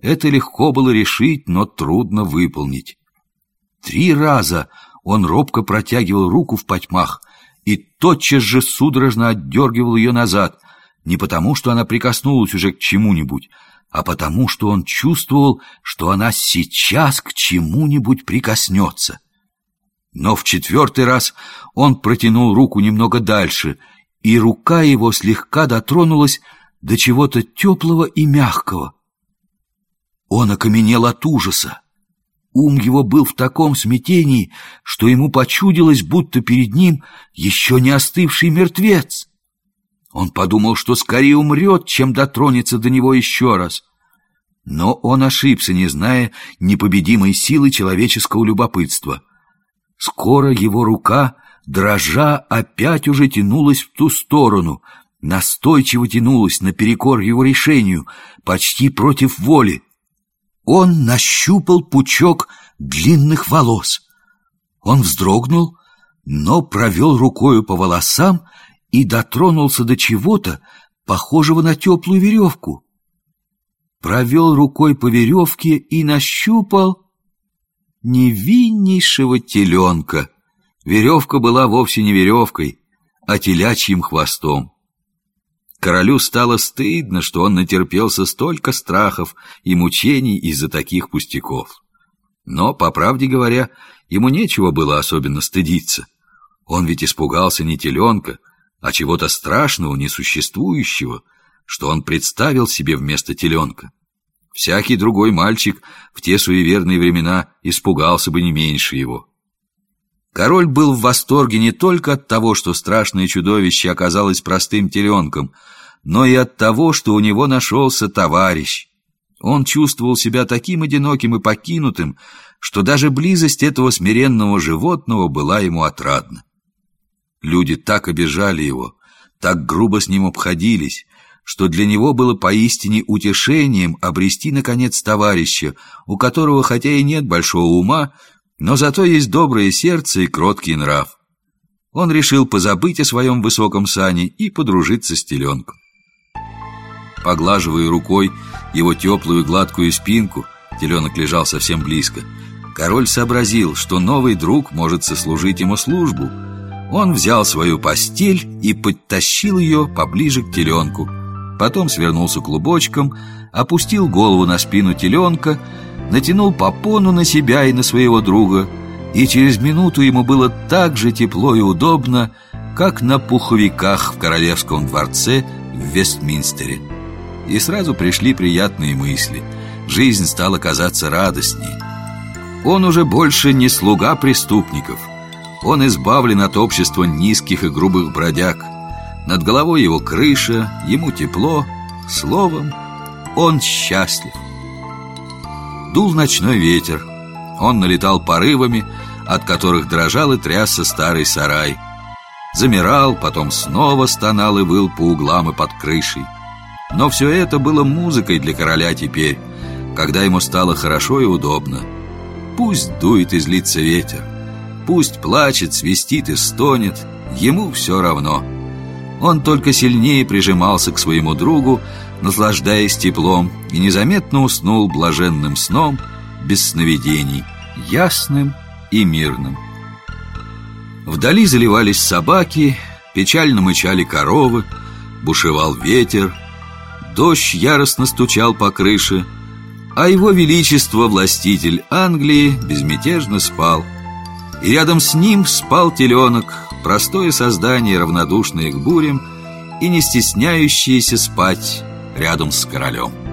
Это легко было решить, но трудно выполнить. 3 раза он робко протягивал руку в потьмах и тотчас же судорожно отдергивал ее назад, не потому, что она прикоснулась уже к чему-нибудь, а потому, что он чувствовал, что она сейчас к чему-нибудь прикоснется. Но в 4-й раз он протянул руку немного дальше, и рука его слегка дотронулась до чего-то теплого и мягкого. Он окаменел от ужаса. Ум его был в таком смятении, что ему почудилось, будто перед ним еще не остывший мертвец. Он подумал, что скорее умрет, чем дотронется до него еще раз. Но он ошибся, не зная непобедимой силы человеческого любопытства. Скоро его рука, дрожа, опять уже тянулась в ту сторону, настойчиво тянулась наперекор его решению, почти против воли. Он нащупал пучок длинных волос. Он вздрогнул, но провел рукою по волосам и дотронулся до чего-то, похожего на теплую веревку. Провел рукой по веревке и нащупал невиннейшего теленка. Веревка была вовсе не веревкой, а телячьим хвостом. Королю стало стыдно, что он натерпелся столько страхов и мучений из-за таких пустяков. Но, по правде говоря, ему нечего было особенно стыдиться. Он ведь испугался не теленка, а чего-то страшного, несуществующего, что он представил себе вместо теленка. Всякий другой мальчик в те суеверные времена испугался бы не меньше его. Король был в восторге не только от того, что страшное чудовище оказалось простым теленком, но и от того, что у него нашелся товарищ. Он чувствовал себя таким одиноким и покинутым, что даже близость этого смиренного животного была ему отрадна. Люди так обижали его, так грубо с ним обходились, что для него было поистине утешением обрести, наконец, товарища, у которого хотя и нет большого ума, но зато есть доброе сердце и кроткий нрав. Он решил позабыть о своем высоком сане и подружиться с теленком. Поглаживая рукой его теплую гладкую спинку, теленок лежал совсем близко, король сообразил, что новый друг может сослужить ему службу. Он взял свою постель и подтащил ее поближе к теленку. Потом свернулся клубочком, опустил голову на спину теленка, натянул попону на себя и на своего друга, и через минуту ему было так же тепло и удобно, как на пуховиках в королевском дворце в Вестминстере. И сразу пришли приятные мысли. Жизнь стала казаться радостней. Он уже больше не слуга преступников. Он избавлен от общества низких и грубых бродяг. Над головой его крыша, ему тепло. Словом, он счастлив. Дул ночной ветер. Он налетал порывами, от которых дрожал и трясся старый сарай. Замирал, потом снова стонал и выл по углам и под крышей. Но все это было музыкой для короля теперь, когда ему стало хорошо и удобно. Пусть дует и злится ветер, пусть плачет, свистит и стонет, ему все равно. Он только сильнее прижимался к своему другу, наслаждаясь теплом, и незаметно уснул блаженным сном, без сновидений, ясным и мирным. Вдали заливались собаки, печально мычали коровы, бушевал ветер, дождь яростно стучал по крыше, а его величество, властитель Англии, безмятежно спал. И рядом с ним спал теленок, простое создание, равнодушное к бурям и не стесняющееся спать рядом с королем.